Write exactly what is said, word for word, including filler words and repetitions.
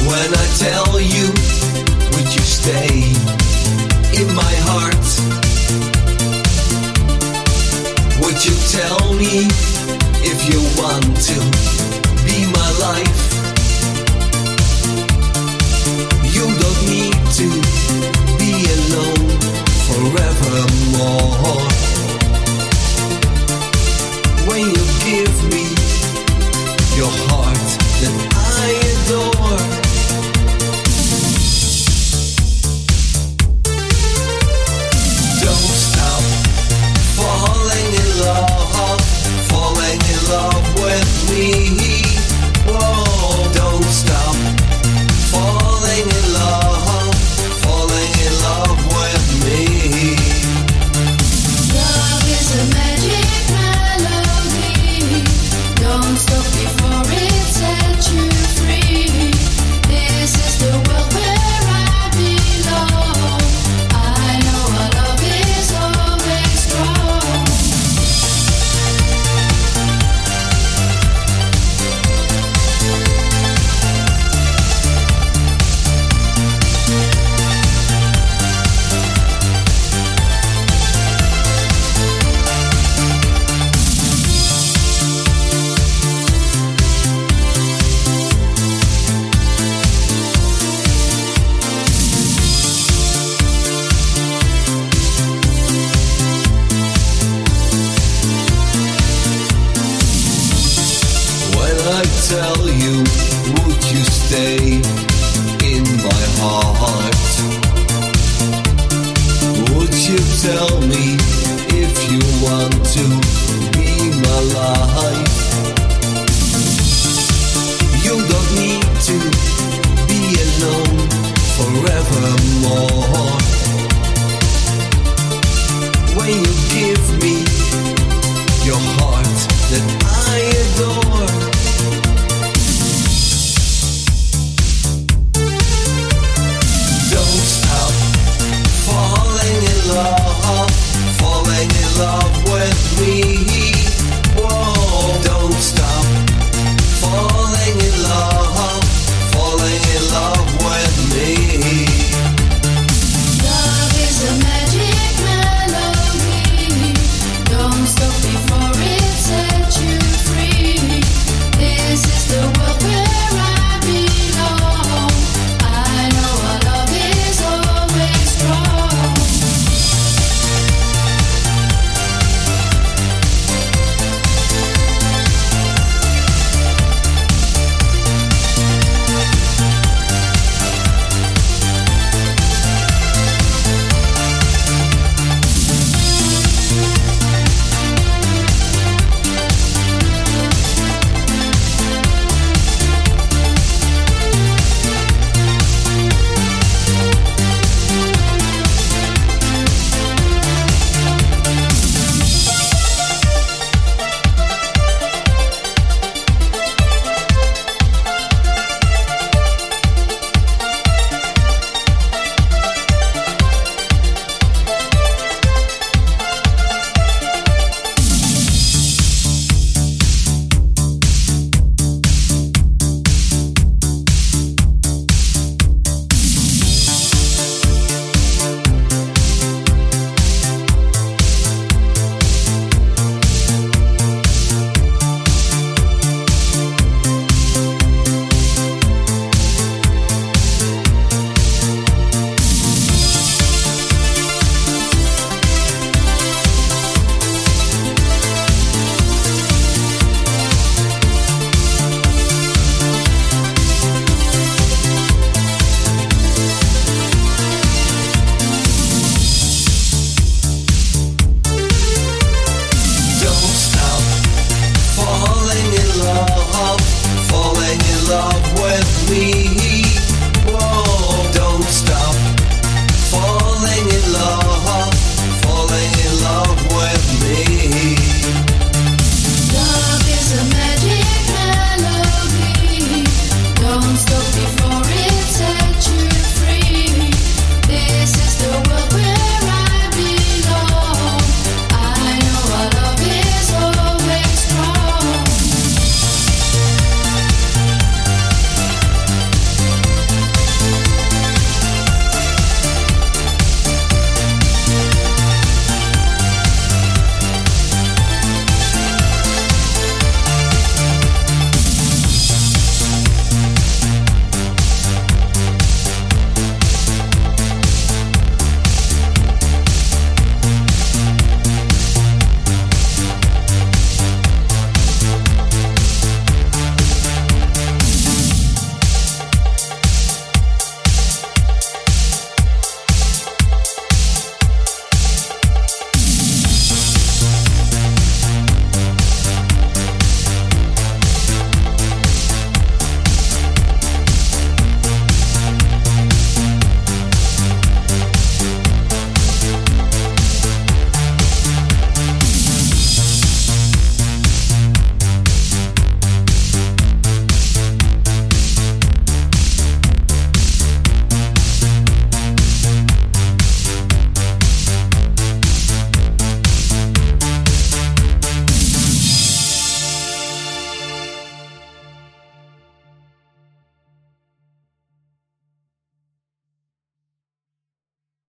When I tell you, would you stay in my heart? Would you tell me if you want to be my life? You don't need to be alone forevermore. When you give me your heart that I adore, don't stop falling in love, falling in love with me. Whoa, don't stop falling in love, falling in love with me. Love is a magic melody. Don't stop before it sets you free. This is the world where I belong. I know our love is always strong. When I tell you, would you stay in my heart? Would you tell me if you want to be my life? You don't need to be alone forevermore.